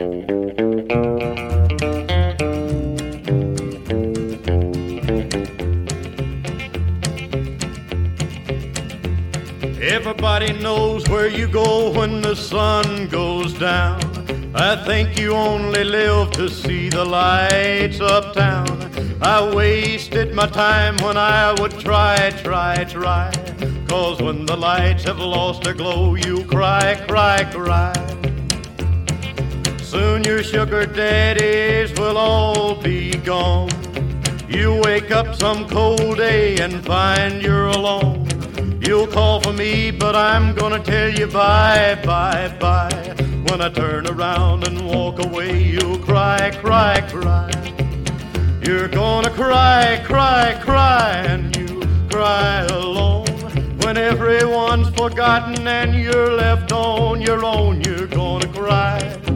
Everybody knows where you go when the sun goes down. I think you only live to see the lights uptown. I wasted my time when I would try. 'Cause when the lights have lost their glow, you cry. Soon your sugar daddies will all be gone. You wake up some cold day and find you're alone. You'll call for me, but I'm gonna tell you bye. When I turn around and walk away, you'll cry. You're gonna cry, and you cry alone. When everyone's forgotten and you're left on your own, you're gonna cry.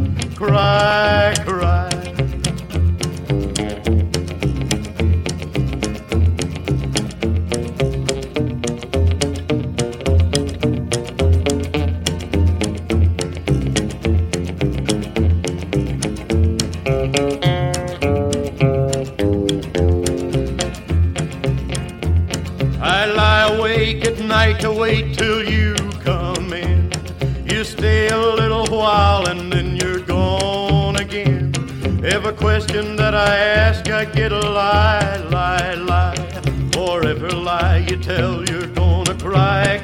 I lie awake at night to wait till you come in. You stay a little while and then you're gone again. Every question that I ask, I get a lie. For every lie you tell, you're gonna cry.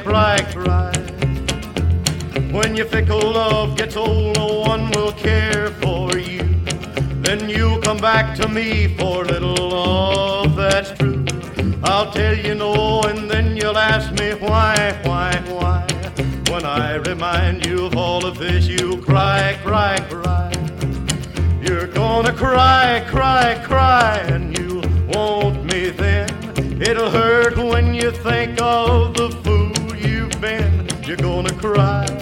When your fickle love gets old, no one will care for you. Then you'll come back to me for little love that's true. I'll tell you no, and then you'll ask me why. When I remind you of all of this, you'll cry. You're gonna cry, and you want me then. It'll hurt when you think of the fool you've been. You're gonna cry.